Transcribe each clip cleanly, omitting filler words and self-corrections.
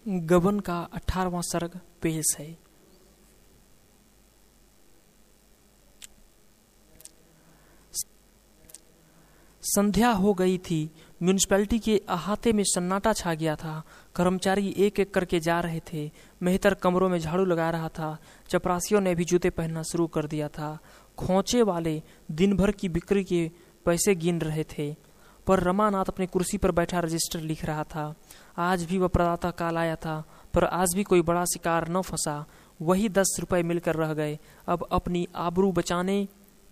गबन का 18वां सर्ग पेश है। संध्या हो गई थी। म्यूनिसिपैलिटी के अहाते में सन्नाटा छा गया था। कर्मचारी एक एक करके जा रहे थे। मेहतर कमरों में झाड़ू लगा रहा था। चपरासियों ने भी जूते पहनना शुरू कर दिया था। खोचे वाले दिन भर की बिक्री के पैसे गिन रहे थे, पर रमानाथ अपनी कुर्सी पर बैठा रजिस्टर लिख रहा था। आज भी वह प्रदाता काल आया था, पर आज भी कोई बड़ा शिकार न फंसा। वही 10 रुपए मिलकर रह गए। अब अपनी आबरू बचाने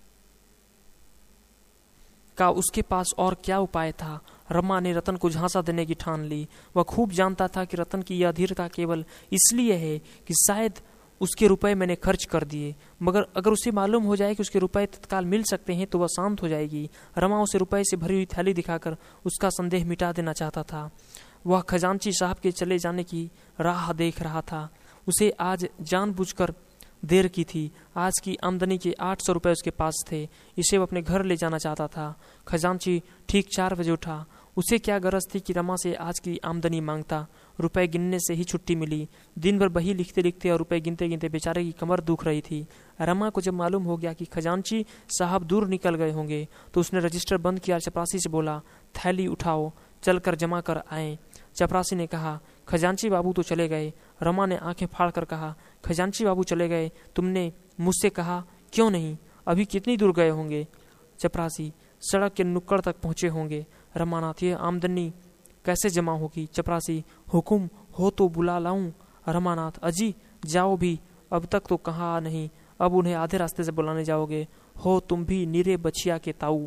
का उसके पास और क्या उपाय था। रमा ने रतन को झांसा देने की ठान ली। वह खूब जानता था कि रतन की यह अधीरता केवल इसलिए है कि शायद उसके रुपए मैंने खर्च कर दिए, मगर अगर उसे मालूम हो जाए कि उसके रुपए तत्काल मिल सकते हैं तो वह शांत हो जाएगी। रमा उसे रुपए से भरी हुई थैली दिखाकर उसका संदेह मिटा देना चाहता था। वह खजांची साहब के चले जाने की राह देख रहा था। उसे आज जानबूझकर देर की थी। आज की आमदनी के 800 रुपए उसके पास थे। इसे वो अपने घर ले जाना चाहता था। खजांची ठीक 4 बजे उठा। उसे क्या गरज थी कि रमा से आज की आमदनी मांगता। रुपए गिनने से ही छुट्टी मिली। दिन भर बही लिखते लिखते और रुपए गिनते गिनते बेचारे की कमर दुख रही थी। रमा को जब मालूम हो गया कि खजांची साहब दूर निकल गए होंगे तो उसने रजिस्टर बंद किया। चपरासी से बोला, थैली उठाओ, चलकर जमा कर आए। चपरासी ने कहा, खजांची बाबू तो चले गए। रमा ने आंखें फाड़कर कहा, खजांची बाबू चले गए? तुमने मुझसे कहा क्यों नहीं? अभी कितनी दूर गए होंगे? चपरासी, सड़क के नुक्कड़ तक पहुंचे होंगे। रमानाथ, ये आमदनी कैसे जमा होगी? चपरासी, हुकुम हो तो बुला लाऊं? रमानाथ, अजी जाओ भी, अब तक तो कहा नहीं, अब उन्हें आधे रास्ते से बुलाने जाओगे? हो तुम भी नीरे बछिया के ताऊ।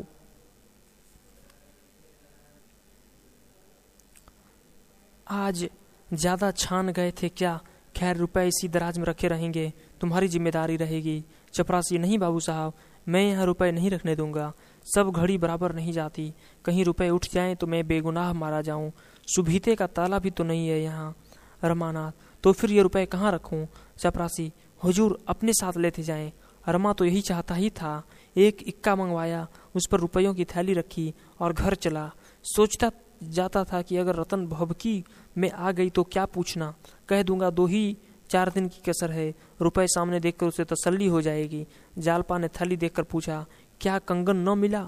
आज ज्यादा छान गए थे क्या? खैर रुपए इसी दराज में रखे रहेंगे, तुम्हारी जिम्मेदारी रहेगी। चपरासी, नहीं बाबू साहब, मैं यहाँ रुपए नहीं रखने दूंगा। सब घड़ी बराबर नहीं जाती। कहीं रुपए उठ जाएं तो मैं बेगुनाह मारा जाऊं। सुभीते का ताला भी तो नहीं है यहाँ। रमानाथ, तो फिर ये रुपए कहाँ रखूं? चपरासी, हुजूर अपने साथ लेते जाएं। रमा तो यही चाहता ही था। एक इक्का मंगवाया, उस पर रुपयों की थैली रखी और घर चला। सोचता जाता था कि अगर रतन भभकी में आ गई तो क्या पूछना, कह दूंगा 2-4 दिन की कसर है। रुपए सामने देखकर उसे तसल्ली हो जाएगी। जालपा ने थैली देखकर पूछा, क्या कंगन न मिला?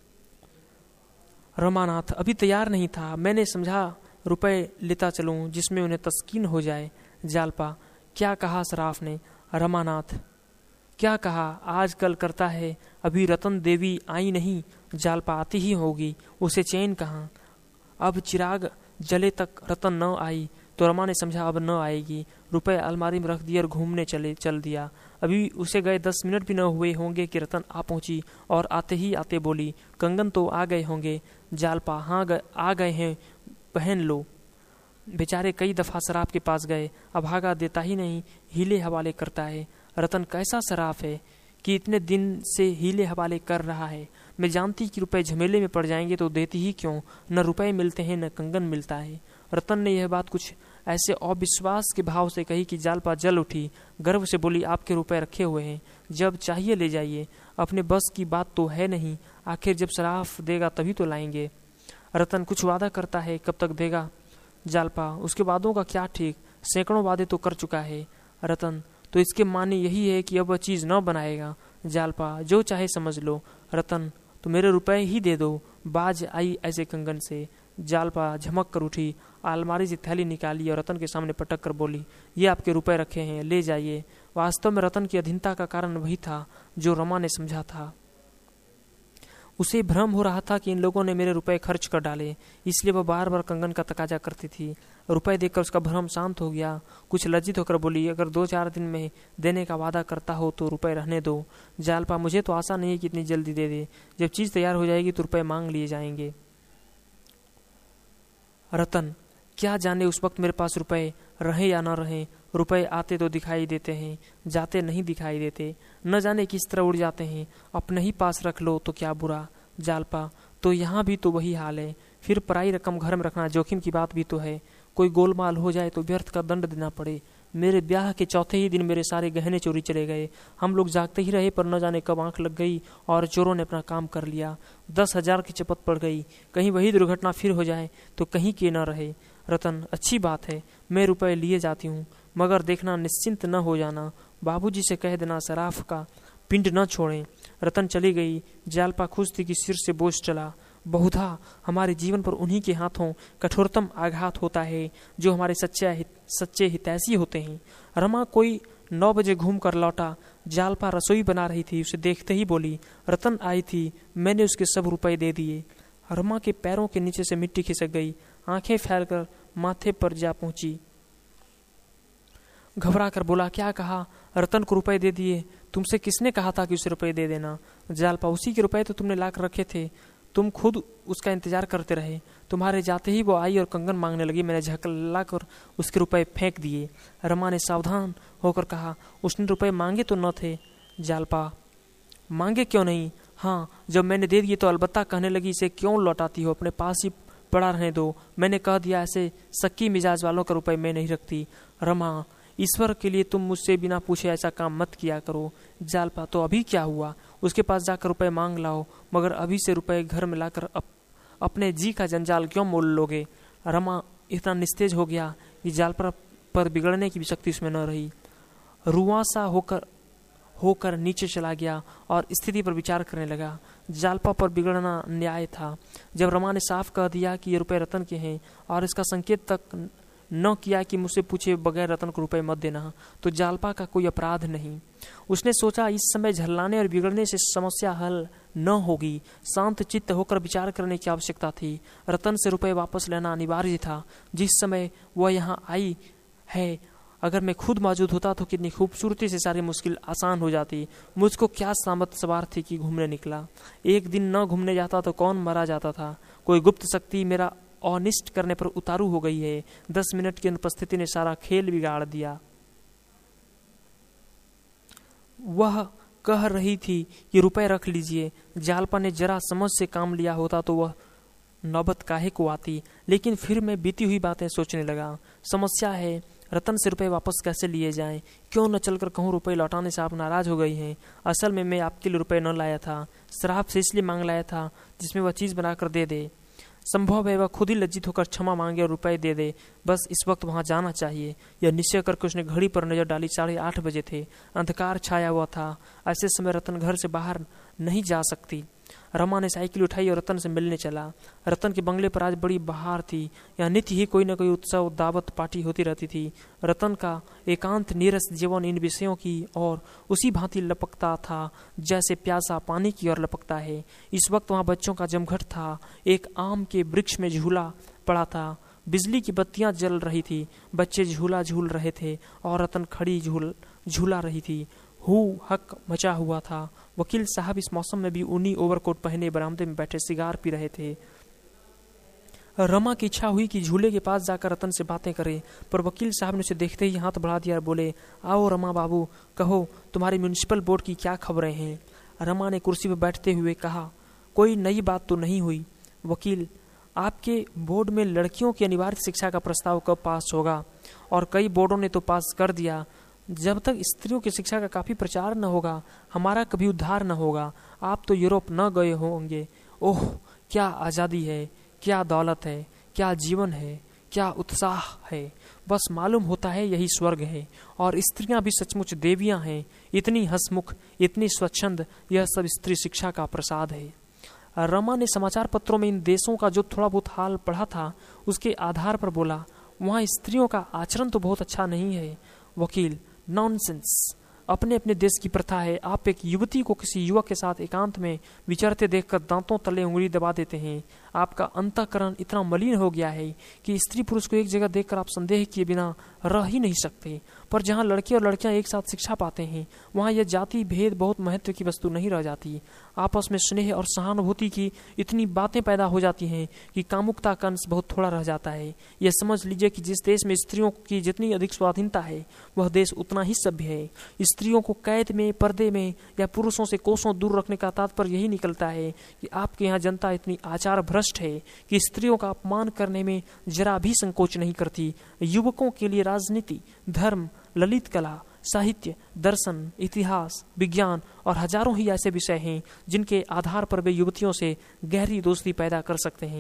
रमानाथ, अभी तैयार नहीं था। मैंने समझा रुपए लेता चलूं जिसमें उन्हें तस्कीन हो जाए। जालपा, क्या कहा सराफ ने? रमानाथ, क्या कहा? आजकल करता है। अभी रतन देवी आई नहीं। जालपा, आती ही होगी, उसे चैन कहाँ? अब चिराग जले तक रतन न आई तो रमा ने समझा अब न आएगी। रुपए अलमारी में रख दिए और घूमने चल दिया। अभी उसे गए 10 मिनट भी न हुए होंगे कि रतन आ पहुंची और आते ही आते बोली, कंगन तो आ गए होंगे। जालपा, हाँ आ गए हैं, पहन लो। बेचारे कई दफा शराब के पास गए, अभागा देता ही नहीं, हीले हवाले करता है। रतन कैसा शराफ है कि इतने दिन से हीले हवाले कर रहा है। मैं जानती कि रुपए झमेले में पड़ जाएंगे तो देती ही क्यों। न रुपए मिलते हैं न कंगन मिलता है। रतन ने यह बात कुछ ऐसे अविश्वास के भाव से कही कि जालपा जल उठी। गर्व से बोली, आपके रुपए रखे हुए हैं, जब चाहिए ले जाइए। अपने बस की बात तो है नहीं, आखिर जब शराफ देगा तभी तो लाएंगे। रतन, कुछ वादा करता है, कब तक देगा? जालपा, उसके वादों का क्या ठीक, सैकड़ों वादे तो कर चुका है। रतन, तो इसके माने यही है कि अब वह चीज न बनाएगा। जालपा, जो चाहे समझ लो। रतन, तो मेरे रुपए ही दे दो। बाज आई ऐसे कंगन से। जालपा झमक कर उठी, अलमारी से थैली निकाली और रतन के सामने पटक कर बोली, ये आपके रुपए रखे हैं, ले जाइए। वास्तव में रतन की अधीनता का कारण वही था जो रमा ने समझा था। उसे भ्रम हो रहा था कि इन लोगों ने मेरे रुपए खर्च कर डाले, इसलिए वह बार बार कंगन का तकाजा करती थी। रुपए देखकर उसका भ्रम शांत हो गया। कुछ लज्जित होकर बोली, अगर 2-4 दिन में देने का वादा करता हो तो रुपए रहने दो। जालपा, मुझे तो आशा नहीं है कि इतनी जल्दी दे दे। जब चीज तैयार हो जाएगी तो रुपए मांग लिए जाएंगे। रतन, क्या जाने उस वक्त मेरे पास रुपए रहे या न रहे। रुपए आते तो दिखाई देते हैं, जाते नहीं दिखाई देते। न जाने किस तरह उड़ जाते हैं। अपने ही पास रख लो तो क्या बुरा। जालपा, तो यहाँ भी तो वही हाल है। फिर पराई रकम घर में रखना जोखिम की बात भी तो है। कोई गोलमाल हो जाए तो व्यर्थ का दंड देना पड़े। मेरे ब्याह के चौथे ही दिन मेरे सारे गहने चोरी चले गए। हम लोग जागते ही रहे, पर न जाने कब आंख लग गई और चोरों ने अपना काम कर लिया। 10,000 की चपत पड़ गई। कहीं वही दुर्घटना फिर हो जाए तो कहीं के न रहे। रतन, अच्छी बात है, मैं रुपए लिए जाती हूँ, मगर देखना निश्चिंत न हो जाना, बाबूजी से कह देना सराफ का पिंड न छोड़ें। रतन चली गई। जालपा खुश थी कि सिर से बोझ चला। बहुधा हमारे जीवन पर उन्हीं के हाथों कठोरतम आघात होता है जो हमारे सच्चे हितैषी होते हैं। रमा कोई 9 बजे घूम कर लौटा। जालपा रसोई बना रही थी। उसे देखते ही बोली, रतन आई थी, मैंने उसके सब रुपए दे दिए। रमा के पैरों के नीचे से मिट्टी खिसक गई। आंखें फैलकर माथे पर जा पहुंची। घबरा कर बोला, क्या कहा? रतन को रुपए दे दिए। तुमसे किसने कहा था कि उसे रुपए दे देना? जालपा, उसी के रुपए तो तुमने लाकर रखे थे, तुम खुद उसका इंतजार करते रहे। तुम्हारे जाते ही वो आई और कंगन मांगने लगी, मैंने झकला कर उसके रुपए फेंक दिए। रमा ने सावधान होकर कहा, उसने रुपए मांगे तो न थे। जालपा, मांगे क्यों नहीं? हाँ, जब मैंने दे दिए तो अलबत्ता कहने लगी, इसे क्यों लौटाती हो, अपने पास ही पड़ा रहने दो। मैंने कह दिया, ऐसे सक्की मिजाज वालों का रुपए मैं नहीं रखती। रमा, ईश्वर के लिए तुम मुझसे बिना पूछे ऐसा काम मत किया करो। जालपा, तो अभी क्या हुआ? उसके पास जाकर रुपए मांग लाओ, मगर अभी से रुपए घर में लाकर अपने जी का जंजाल क्यों मोल लोगे? रमा इतना निस्तेज हो गया कि जालपा पर बिगड़ने की भी शक्ति उसमें न रही। रुआसा होकर नीचे चला गया और स्थिति पर विचार करने लगा। जालपा पर बिगड़ना न्याय था। जब रमा ने साफ कह दिया कि ये रुपए रतन के हैं और इसका संकेत तक न किया कि मुझसे पूछे बगैर रतन को रुपए मत देना, तो जालपा का कोई अपराध नहीं। उसने सोचा, इस समय झल्लाने और बिगड़ने से समस्या हल न होगी। शांत चित्त होकर विचार करने की आवश्यकता थी। रतन से रुपए वापस लेना अनिवार्य था। जिस समय वह यहाँ आई है, अगर मैं खुद मौजूद होता तो कितनी खूबसूरती से सारी मुश्किल आसान हो जाती। मुझको क्या सामत सवार थी कि घूमने निकला। एक दिन न घूमने जाता तो कौन मरा जाता था। कोई गुप्त शक्ति मेरा अनिष्ट करने पर उतारू हो गई है। 10 मिनट की अनुपस्थिति ने सारा खेल बिगाड़ दिया। वह कह रही थी कि रुपए रख लीजिए। जालपा ने जरा समझ से काम लिया होता तो वह नौबत काहे को आती, लेकिन फिर मैं बीती हुई बातें सोचने लगा। समस्या है, रतन से रुपए वापस कैसे लिए जाएं? क्यों न चलकर कहूँ रुपए लौटाने से आप नाराज हो गई हैं। असल में मैं आपके लिए रुपए न लाया था, शराब से इसलिए मांग लाया था जिसमें वह चीज बनाकर दे दे। संभव है वह खुद ही लज्जित होकर क्षमा मांगे और रुपए दे दे। बस इस वक्त वहां जाना चाहिए। यह निश्चय करके उसने घड़ी पर नजर डाली। 8:30 बजे थे। अंधकार छाया हुआ था। ऐसे समय रतन घर से बाहर नहीं जा सकती। रमा ने साइकिल उठाई और रतन से मिलने चला। रतन के बंगले पर आज बड़ी बहार थी। यहाँ नित्य ही कोई न कोई उत्सव, दावत, पार्टी होती रहती थी। रतन का एकांत नीरस जीवन इन विषयों की और उसी भांति लपकता था जैसे प्यासा पानी की ओर लपकता है। इस वक्त वहाँ बच्चों का जमघट था। एक आम के वृक्ष में झूला पड़ा था। बिजली की बत्तियां जल रही थी। बच्चे झूला झूल रहे थे और रतन खड़ी झूला रही थी। हू हक मचा हुआ था। वकील साहब इस मौसम में भी ऊनी ओवरकोट पहने बरामदे में बैठे सिगार पी रहे थे। रमा की इच्छा हुई कि झूले के पास जाकर रतन से बातें करे, पर वकील साहब ने उसे देखते ही हाथ बढ़ा दिया और बोले, आओ रमा बाबू, कहो तुम्हारे म्यूनिसिपल बोर्ड की क्या खबरें हैं? रमा ने कुर्सी पर बैठते हुए कहा, कोई नई बात तो नहीं हुई। वकील, आपके बोर्ड में लड़कियों की अनिवार्य शिक्षा का प्रस्ताव कब पास होगा? और कई बोर्डों ने तो पास कर दिया। जब तक स्त्रियों की शिक्षा का काफी प्रचार न होगा, हमारा कभी उद्धार न होगा। आप तो यूरोप न गए होंगे। ओह, क्या आजादी है, क्या दौलत है, क्या जीवन है, क्या उत्साह है। बस मालूम होता है यही स्वर्ग है। और स्त्रियां भी सचमुच देवियां हैं। इतनी हंसमुख, इतनी स्वच्छंद, यह सब स्त्री शिक्षा का प्रसाद है। रमा ने समाचार पत्रों में इन देशों का जो थोड़ा बहुत हाल पढ़ा था, उसके आधार पर बोला, वहाँ स्त्रियों का आचरण तो बहुत अच्छा नहीं है। वकील, नॉनसेंस। अपने अपने देश की प्रथा है। आप एक युवती को किसी युवक के साथ एकांत में विचरते देखकर दांतों तले उंगली दबा देते हैं। आपका अंतःकरण इतना मलिन हो गया है कि स्त्री पुरुष को एक जगह देखकर आप संदेह किए बिना रह ही नहीं सकते। पर जहाँ लड़के और लड़कियां एक साथ शिक्षा पाते हैं, वहाँ यह जाति भेद बहुत महत्व की वस्तु नहीं रह जाती। आपस में स्नेह और सहानुभूति की इतनी बातें पैदा हो जाती हैं कि कामुकता का अंश बहुत थोड़ा रह जाता है। यह समझ लीजिए कि जिस देश में स्त्रियों की जितनी अधिक स्वाधीनता है, वह देश उतना ही सभ्य है। स्त्रियों को कैद में, पर्दे में या पुरुषों से कोसों दूर रखने का तात्पर्य यही निकलता है कि आपके यहाँ जनता इतनी आचार भ्रष्ट है कि स्त्रियों का अपमान करने में जरा भी संकोच नहीं करती। युवकों के लिए राजनीति, धर्म, ललित कला, साहित्य, दर्शन, इतिहास, विज्ञान और हजारों ही ऐसे विषय हैं जिनके आधार पर वे युवतियों से गहरी दोस्ती पैदा कर सकते हैं।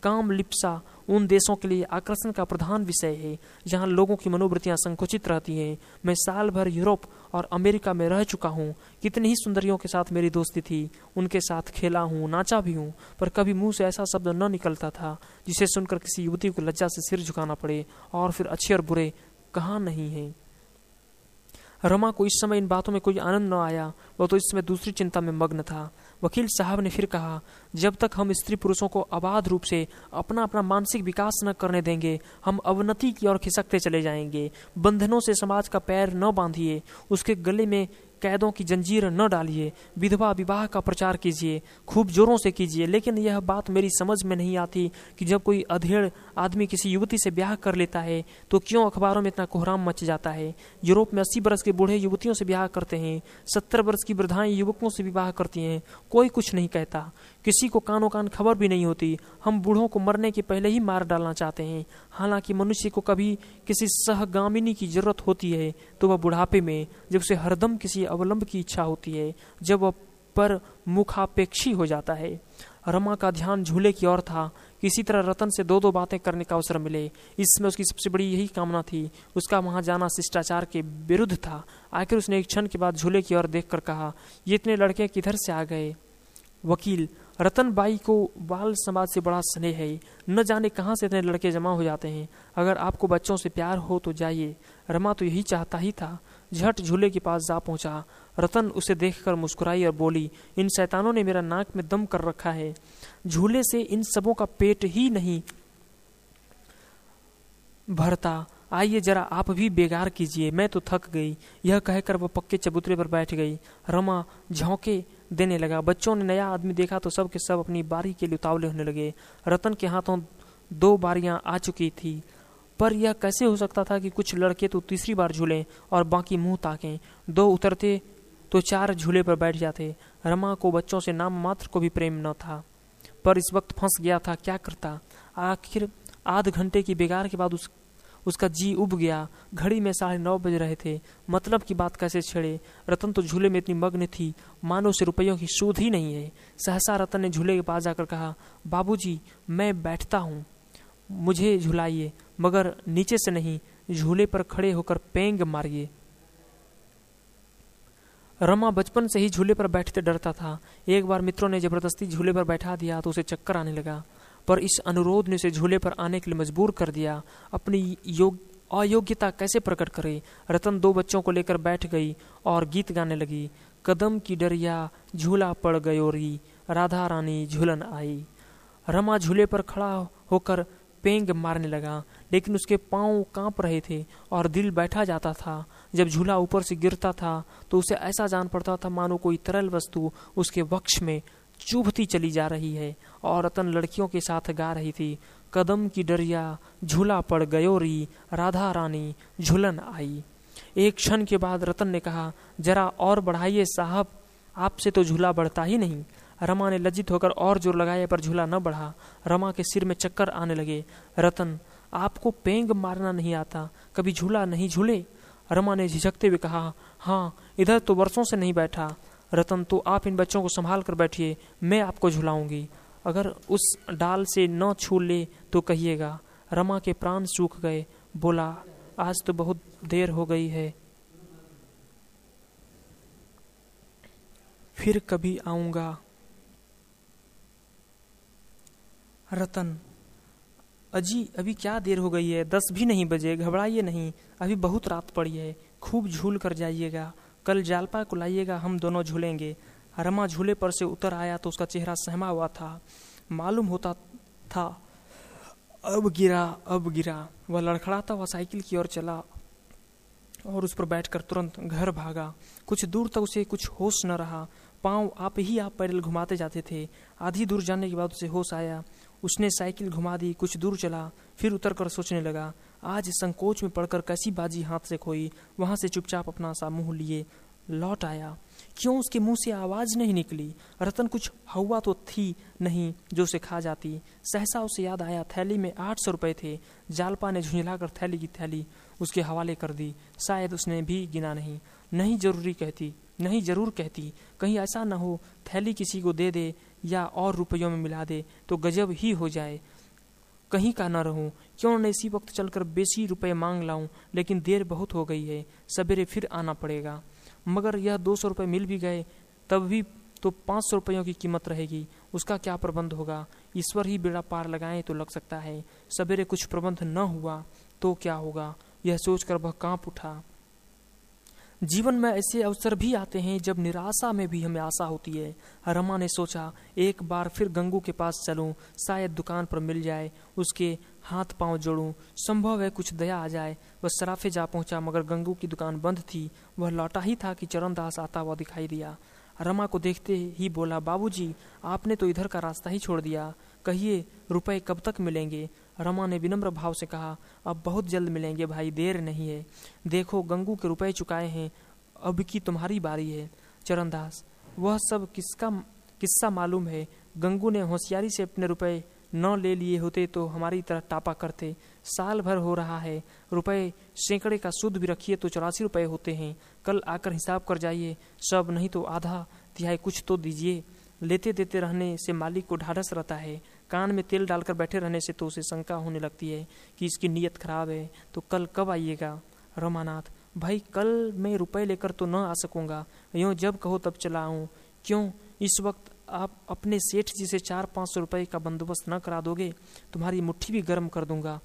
काम लिप्सा उन देशों के लिए आकर्षण का प्रधान विषय है जहां लोगों की मनोवृत्तियां संकुचित रहती हैं। मैं साल भर यूरोप और अमेरिका में रह चुका हूँ। कितनी ही सुंदरियों के साथ मेरी दोस्ती थी, उनके साथ खेला हूँ, नाचा भी हूँ, पर कभी मुंह से ऐसा शब्द न निकलता था जिसे सुनकर किसी युवती को लज्जा से सिर झुकाना पड़े। और फिर अच्छे और बुरे कहाँ नहीं है। रमा को इस समय इन बातों में कोई आनंद न आया, वह तो इस समय दूसरी चिंता में मग्न था। वकील साहब ने फिर कहा, जब तक हम स्त्री पुरुषों को अबाध रूप से अपना अपना मानसिक विकास न करने देंगे, हम अवनति की ओर खिसकते चले जाएंगे। बंधनों से समाज का पैर न बांधिए, उसके गले में कैदों की जंजीर न डालिए, विधवा विवाह का प्रचार कीजिए, खूब जोरों से कीजिए। लेकिन यह बात मेरी समझ में नहीं आती कि जब कोई अधेड़ आदमी किसी युवती से ब्याह कर लेता है तो क्यों अखबारों में इतना कोहराम मच जाता है। यूरोप में 80 वर्ष के बूढ़े युवतियों से ब्याह करते हैं, 70 वर्ष की वृद्धाएं युवकों से विवाह करती हैं, कोई कुछ नहीं कहता, किसी को कानों कान खबर भी नहीं होती। हम बूढ़ों को मरने के पहले ही मार डालना चाहते हैं। हालांकि मनुष्य को कभी किसी सहगामिनी की जरूरत होती है तो वह बुढ़ापे में, जब उसे हरदम किसी अवलंब की इच्छा होती है, जब वह पर मुखापेक्षी हो जाता है। रमा का ध्यान झूले की ओर था। किसी तरह रतन से दो बातें करने का अवसर मिले, इसमें उसकी सबसे बड़ी यही कामना थी। उसका वहां जाना शिष्टाचार के विरुद्ध था। आखिर उसने एक क्षण के बाद झूले की ओर देखकर कहा, ये इतने लड़के किधर से आ गए। वकील, रतन बाई को बाल समाज से बड़ा स्नेह है, न जाने कहां से इतने लड़के जमा हो जाते हैं। अगर आपको बच्चों से प्यार हो तो जाइए। रमा तो यही चाहता ही था। झट झूले के पास जा पहुंचा। रतन उसे देखकर मुस्कुराई और बोली, इन शैतानों ने मेरा नाक में दम कर रखा है। झूले से इन सबों का पेट ही नहीं भरता, आइए जरा आप भी बेगार कीजिए, मैं तो थक गई। यह कहकर वह पक्के चबूतरे पर बैठ गई। रमा झोंके देने लगा। बच्चों ने नया आदमी देखा तो सब के सब अपनी बारी के लिए उतावले होने लगे। रतन के हाथों 2 बारियां आ चुकी थी, पर यह कैसे हो सकता था कि कुछ लड़के तो तीसरी बार झूलें और बाकी मुंह ताकें। 2 उतरते तो 4 झूले पर बैठ जाते। रमा को बच्चों से नाम मात्र को भी प्रेम न था, पर इस वक्त फंस गया था, क्या करता। आखिर आध घंटे की बेगार के बाद उसका जी उब गया। घड़ी में 9:30 बज रहे थे। मतलब की बात कैसे छेड़े। रतन तो झूले में इतनी मग्न थी मानो उसे रुपयों की सूध ही नहीं है। सहसा रतन ने झूले के पास जाकर कहा, बाबूजी मैं बैठता हूँ, मुझे झुलाइए, मगर नीचे से नहीं, झूले पर खड़े होकर पेंग मारिए। रमा बचपन से ही झूले पर बैठते डरता था। एक बार मित्रों ने जबरदस्ती झूले पर बैठा दिया तो उसे चक्कर आने लगा, पर इस अनुरोध ने उसे झूले पर आने के लिए मजबूर कर दिया। अपनी अयोग्यता कैसे प्रकट करे। रतन 2 बच्चों को लेकर बैठ गई और गीत गाने लगी। कदम की डरिया झूला पड़ गयोरी, राधा रानी झूलन आई। रमा झूले पर खड़ा होकर पेंग मारने लगा, लेकिन उसके पांव कांप रहे थे और दिल बैठा जाता था। जब झूला ऊपर से गिरता था तो उसे ऐसा जान पड़ता था मानो कोई तरल वस्तु उसके वक्ष में चुभती चली जा रही है। और रतन लड़कियों के साथ गा रही थी, कदम की डरिया झूला पड़ गयोरी, राधा रानी झूलन आई। एक क्षण के बाद रतन ने कहा, जरा और बढ़ाइए साहब, आपसे तो झूला बढ़ता ही नहीं। रमा ने लज्जित होकर और जोर लगाया, पर झूला न बढ़ा। रमा के सिर में चक्कर आने लगे। रतन, आपको पेंग मारना नहीं आता, कभी झूला नहीं झूले। रमा ने झिझकते हुए कहा, हाँ, इधर तो वर्षों से नहीं बैठा। रतन, तो आप इन बच्चों को संभाल कर बैठिए, मैं आपको झुलाऊंगी। अगर उस डाल से न छू ले तो कहिएगा। रमा के प्राण सूख गए। बोला, आज तो बहुत देर हो गई है, फिर कभी आऊंगा। रतन, अजी अभी क्या देर हो गई है, 10 भी नहीं बजे, घबराइए नहीं, अभी बहुत रात पड़ी है, खूब झूल कर जाइएगा, कल जालपा को लाइएगा, हम दोनों झूलेंगे। रमा झूले पर से उतर आया तो उसका चेहरा सहमा हुआ था, मालूम होता था अब गिरा। वह लड़खड़ाता हुआ साइकिल की ओर चला और उस पर बैठकर तुरंत घर भागा। कुछ दूर तक उसे कुछ होश न रहा, पांव आप पैडल घुमाते जाते थे। आधी दूर जाने के बाद उसे होश आया। उसने साइकिल घुमा दी, कुछ दूर चला, फिर उतरकर सोचने लगा, आज संकोच में पड़कर कैसी बाजी हाथ से खोई। वहां से चुपचाप अपना सा मुंह लिए लौट आया। क्यों उसके मुंह से आवाज नहीं निकली। रतन कुछ हवा तो थी नहीं जो उसे खा जाती। सहसा उसे याद आया, थैली में 800 रुपए थे। जालपा ने झुंझलाकर थैली की थैली उसके हवाले कर दी। शायद उसने भी गिना नहीं। नहीं जरूर कहती, कहीं ऐसा न हो थैली किसी को दे दे या और रुपयों में मिला दे तो गजब ही हो जाए। कहीं का न रहूं, क्यों न इसी वक्त चलकर बेसी रुपए मांग लाऊं, लेकिन देर बहुत हो गई है, सवेरे फिर आना पड़ेगा। मगर यह 200 रुपये मिल भी गए तब भी तो 500 रुपयों की कीमत रहेगी, उसका क्या प्रबंध होगा? ईश्वर ही बेड़ा पार लगाए तो लग सकता है, सवेरे कुछ प्रबंध न हुआ तो क्या होगा, यह सोचकर वह कांप उठा। जीवन में ऐसे अवसर भी आते हैं जब निराशा में भी हमें आशा होती है। रमा ने सोचा, एक बार फिर गंगू के पास चलूं, शायद दुकान पर मिल जाए, उसके हाथ पांव जोड़ूं, संभव है कुछ दया आ जाए। वह सराफे जा पहुंचा, मगर गंगू की दुकान बंद थी। वह लौटा ही था कि चरणदास आता हुआ दिखाई दिया। रमा को देखते ही बोला, बाबूजी, आपने तो इधर का रास्ता ही छोड़ दिया, कहिए रुपए कब तक मिलेंगे? रमा ने विनम्र भाव से कहा, अब बहुत जल्द मिलेंगे भाई, देर नहीं है। देखो गंगू के रुपए चुकाए हैं, अब की तुम्हारी बारी है। चरणदास, वह सब किस्सा मालूम है। गंगू ने होशियारी से अपने रुपए न ले लिए होते तो हमारी तरह टापा करते। साल भर हो रहा है, रुपए सैकड़े का सूद भी रखिए तो 84 रुपए होते हैं। कल आकर हिसाब कर जाइए सब, नहीं तो आधा तिहाई कुछ तो दीजिए। लेते देते रहने से मालिक को ढाढ़स रहता है, कान में तेल डालकर बैठे रहने से तो उसे शंका होने लगती है कि इसकी नीयत खराब है। तो कल कब आइएगा? रमानाथ, भाई कल मैं रुपए लेकर तो न आ सकूंगा, यूँ जब कहो तब चला आऊं। क्यों, इस वक्त आप अपने सेठ जी से 400-500 रुपए का बंदोबस्त न करा दोगे? तुम्हारी मुट्ठी भी गर्म कर दूंगा।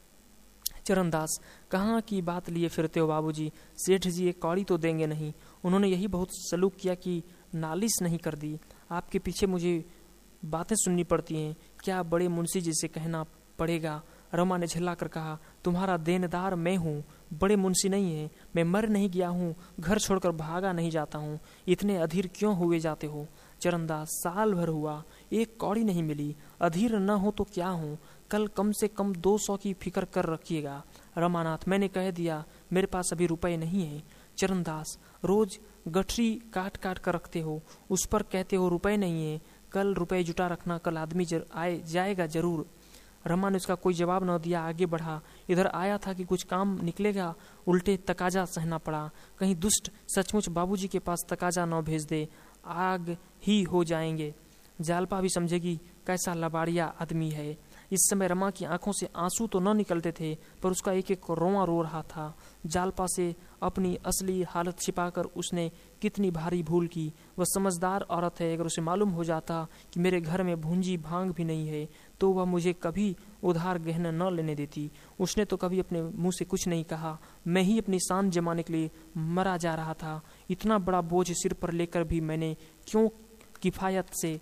चरणदास, कहाँ की बात लिए फिरते हो बाबूजी, सेठ जी एक कौड़ी तो देंगे नहीं। उन्होंने यही बहुत सलूक किया कि नालिश नहीं कर दी। आपके पीछे मुझे बातें सुननी पड़ती हैं, क्या बड़े मुंशी जी से कहना पड़ेगा? रमा ने झल्ला कर कहा, तुम्हारा देनदार मैं हूँ, बड़े मुंशी नहीं है। मैं मर नहीं गया हूँ, घर छोड़कर भागा नहीं जाता हूँ, इतने अधीर क्यों हुए जाते हो? चरणदास, साल भर हुआ, एक कौड़ी नहीं मिली, अधीर न हो तो क्या हूँ? कल कम से कम 200 की फिक्र कर रखिएगा। रमानाथ, मैंने कह दिया, मेरे पास अभी रुपए नहीं है। चरणदास, रोज गठरी काट काट कर रखते हो, उस पर कहते हो रुपए नहीं है। कल रुपए जुटा रखना, कल आदमी जाएगा जरूर। रमा ने उसका कोई जवाब न दिया, आगे बढ़ा। इधर आया था कि कुछ काम निकलेगा, उल्टे तकाजा सहना पड़ा। कहीं दुष्ट सचमुच बाबूजी के पास तकाजा न भेज दे, आग ही हो जाएंगे। जालपा भी समझेगी कैसा लबाड़िया आदमी है। इस समय रमा की आंखों से आंसू तो न निकलते थे, पर उसका एक एक रोंवा रो रहा था। जालपा से अपनी असली हालत छिपाकर उसने कितनी भारी भूल की। वह समझदार औरत है, अगर उसे मालूम हो जाता कि मेरे घर में भूंजी भांग भी नहीं है तो वह मुझे कभी उधार गहना न लेने देती। उसने तो कभी अपने मुंह से कुछ नहीं कहा, मैं ही अपनी शान जमाने के लिए मरा जा रहा था। इतना बड़ा बोझ सिर पर लेकर भी मैंने क्यों किफायत से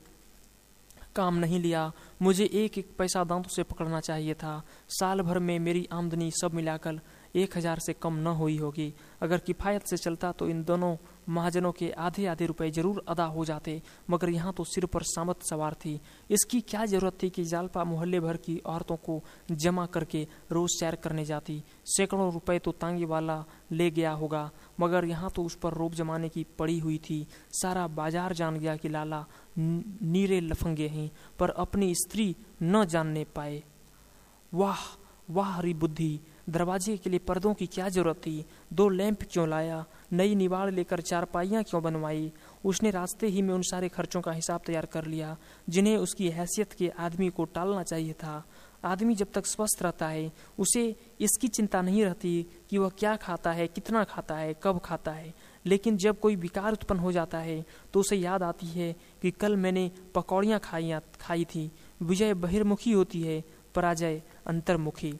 काम नहीं लिया? मुझे एक एक पैसा दांतों से पकड़ना चाहिए था। साल भर में मेरी आमदनी सब मिलाकर 1000 से कम न हुई होगी। अगर किफायत से चलता तो इन दोनों महाजनों के आधे आधे रुपए जरूर अदा हो जाते, मगर यहाँ तो सिर पर सामत सवार थी। इसकी क्या जरूरत थी कि जालपा मोहल्ले भर की औरतों को जमा करके रोज सैर करने जाती? सैकड़ों रुपए तो तांगे वाला ले गया होगा, मगर यहाँ तो उस पर रोब जमाने की पड़ी हुई थी। सारा बाजार जान गया कि लाला नीरे लफंगे हैं, पर अपनी स्त्री न जानने पाए। वाह वाह हरी बुद्धि, दरवाजे के लिए पर्दों की क्या जरूरत थी? 2 लैंप क्यों लाया? नई निवाड़ लेकर 4 पाइयां क्यों बनवाई? उसने रास्ते ही में उन सारे खर्चों का हिसाब तैयार कर लिया जिन्हें उसकी हैसियत के आदमी को टालना चाहिए था। आदमी जब तक स्वस्थ रहता है उसे इसकी चिंता नहीं रहती कि वह क्या खाता है, कितना खाता है, कब खाता है। लेकिन जब कोई विकार उत्पन्न हो जाता है तो उसे याद आती है कि कल मैंने पकौड़ियाँ खाई थी। विजय बहिर्मुखी होती है, पराजय अंतर्मुखी।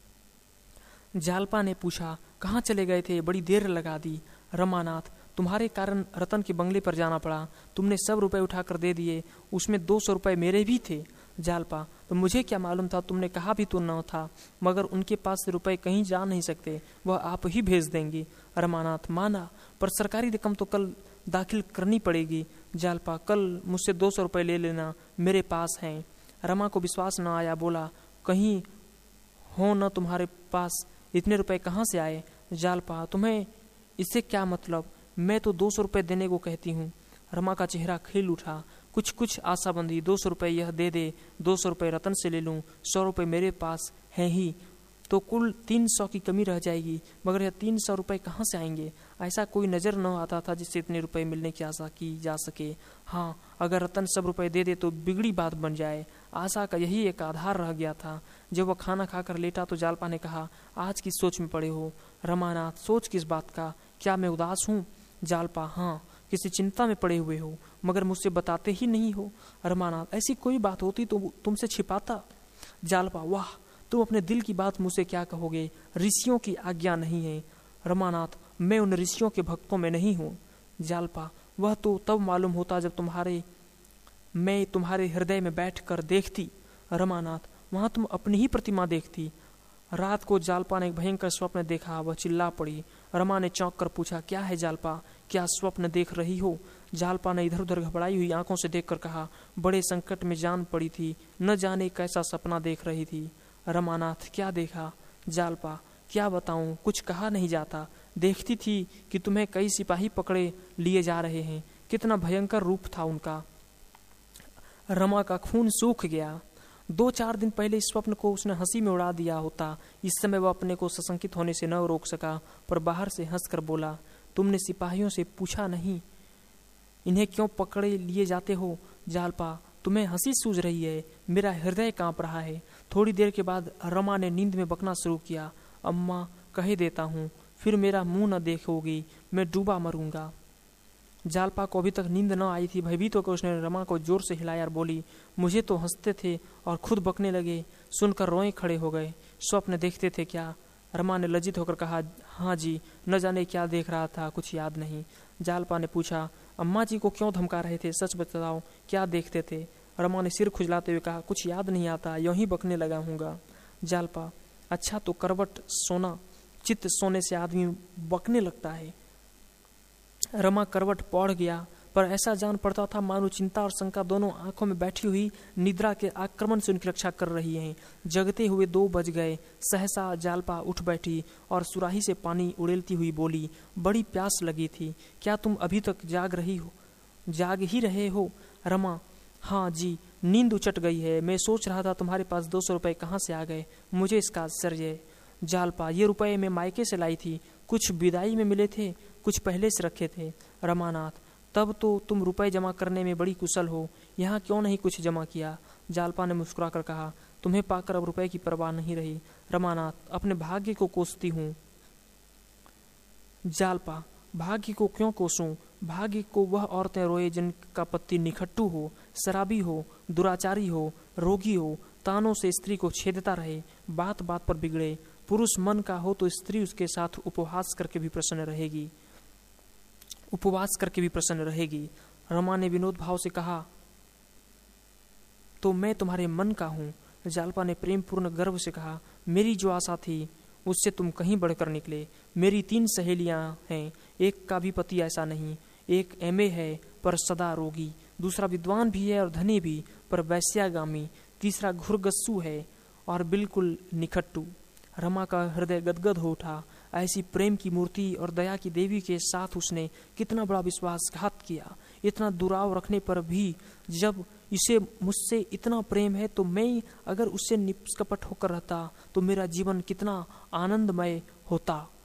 जालपा ने पूछा, कहाँ चले गए थे? बड़ी देर लगा दी। रमानाथ, तुम्हारे कारण रतन के बंगले पर जाना पड़ा, तुमने सब रुपए उठाकर दे दिए, उसमें 200 रुपए मेरे भी थे। जालपा, तो मुझे क्या मालूम था, तुमने कहा भी तो न था। मगर उनके पास से रुपए कहीं जा नहीं सकते, वह आप ही भेज देंगे। रमानाथ, माना, पर सरकारी रकम तो कल दाखिल करनी पड़ेगी। जालपा, कल मुझसे 200 रुपए ले लेना, मेरे पास हैं। रमा को विश्वास न आया, बोला, कहीं हो न तुम्हारे पास, इतने रुपए कहाँ से आए? जालपा, तुम्हें इससे क्या मतलब? मैं तो 200 रुपए देने को कहती हूँ। रमा का चेहरा खिल उठा, कुछ आशा बंधी। 200 रुपए यह दे दे, 200 रुपए रतन से ले लूं, 100 रुपए मेरे पास हैं ही। तो कुल 300 की कमी रह जाएगी, मगर यह 300 रुपये कहाँ से आएंगे? ऐसा कोई नज़र न आता था जिससे इतने रुपए मिलने की आशा की जा सके। हाँ, अगर रतन सब रुपए दे दे तो बिगड़ी बात बन जाए। आशा का यही एक आधार रह गया था। जब वह खाना खाकर लेटा तो जालपा ने कहा, आज की सोच में पड़े हो रमानाथ? सोच किस बात का? क्या मैं उदास हूँ? जालपा, हाँ, किसी चिंता में पड़े हुए हो, मगर मुझसे बताते ही नहीं हो। रमानाथ, ऐसी कोई बात होती तो तुमसे छिपाता। जालपा, वाह, तुम अपने दिल की बात मुझसे क्या कहोगे? ऋषियों की आज्ञा नहीं है। रमानाथ, मैं उन ऋषियों के भक्तों में नहीं हूँ। जालपा, वह तो तब मालूम होता जब मैं तुम्हारे हृदय में बैठ कर देखती। रमानाथ, वहां तुम अपनी ही प्रतिमा देखती। रात को जालपा ने एक भयंकर स्वप्न देखा। वह चिल्ला पड़ी। रमा ने चौंक कर पूछा, क्या है जालपा, क्या स्वप्न देख रही हो? जालपा ने इधर उधर घबराई हुई आंखों से देखकर कहा, बड़े संकट में जान पड़ी थी, न जाने कैसा सपना देख रही थी। रमानाथ, क्या देखा? जालपा, क्या बताऊं, कुछ कहा नहीं जाता। देखती थी कि तुम्हें कई सिपाही पकड़े लिए जा रहे हैं। कितना भयंकर रूप था उनका। रमा का खून सूख गया। 2-4 दिन पहले इस स्वप्न को उसने हंसी में उड़ा दिया होता। इस समय वह अपने को सशंकित होने से न रोक सका, पर बाहर से हंसकर बोला, तुमने सिपाहियों से पूछा नहीं इन्हें क्यों पकड़े लिए जाते हो? जालपा, तुम्हें हंसी सूझ रही है, मेरा हृदय कांप रहा है। थोड़ी देर के बाद रमा ने नींद में बकना शुरू किया, अम्मा, कह देता हूँ, फिर मेरा मुंह न देखोगी, मैं डूबा मरूंगा। जालपा को अभी तक नींद न आई थी। भयभीत होकर उसने रमा को जोर से हिलाया और बोली, मुझे तो हंसते थे और खुद बकने लगे, सुनकर रोए खड़े हो गए। स्वप्न देखते थे क्या? रमा ने लज्जित होकर कहा, हाँ जी, न जाने क्या देख रहा था, कुछ याद नहीं। जालपा ने पूछा, अम्मा जी को क्यों धमका रहे थे? सच बताओ, क्या देखते थे? रमा ने सिर खुजलाते हुए कहा, कुछ याद नहीं आता, यूं ही बकने लगा हूँगा। जालपा, अच्छा तो करवट सोना, चित्त सोने से आदमी बकने लगता है। रमा करवट पौड़ गया, पर ऐसा जान पड़ता था मानो चिंता और शंका दोनों आंखों में बैठी हुई निद्रा के आक्रमण से उनकी रक्षा कर रही हैं। जगते हुए 2 बज गए। सहसा जालपा उठ बैठी और सुराही से पानी उड़ेलती हुई बोली, बड़ी प्यास लगी थी, क्या तुम अभी तक जाग ही रहे हो? रमा, हाँ जी, नींद उचट गई है, मैं सोच रहा था तुम्हारे पास 200 रुपये कहाँ से आ गए, मुझे इसका आश्चर्य है। जालपा, ये रुपये मैं मायके से लाई थी, कुछ विदाई में मिले थे, कुछ पहले से रखे थे। रमानाथ, तब तो तुम रुपए जमा करने में बड़ी कुशल हो, यहाँ क्यों नहीं कुछ जमा किया? जालपा ने मुस्कुराकर कहा, तुम्हें पाकर अब रुपए की परवाह नहीं रही। रमानाथ, अपने भाग्य को कोसती हूँ। जालपा, भाग्य को क्यों कोसूं? भाग्य को वह औरतें रोए जिनका पति निखट्टू हो, शराबी हो, दुराचारी हो, रोगी हो, तानों से स्त्री को छेदता रहे, बात बात पर बिगड़े। पुरुष मन का हो तो स्त्री उसके साथ उपवास करके भी प्रसन्न रहेगी। रमा ने विनोद भाव से कहा, तो मैं तुम्हारे मन का हूँ। जालपा ने प्रेम पूर्ण गर्व से कहा, मेरी जो आशा थी उससे तुम कहीं बढ़कर निकले। मेरी 3 सहेलियां हैं, एक का भी पति ऐसा नहीं। एक एमए है पर सदा रोगी, दूसरा विद्वान भी है और धनी भी पर वैश्यागामी, तीसरा घुरगस्सू है और बिल्कुल निखट्टू। रमा का हृदय गदगद हो उठा। ऐसी प्रेम की मूर्ति और दया की देवी के साथ उसने कितना बड़ा विश्वासघात किया। इतना दुराव रखने पर भी जब इसे मुझसे इतना प्रेम है तो मैं अगर उससे निष्कपट होकर रहता तो मेरा जीवन कितना आनंदमय होता।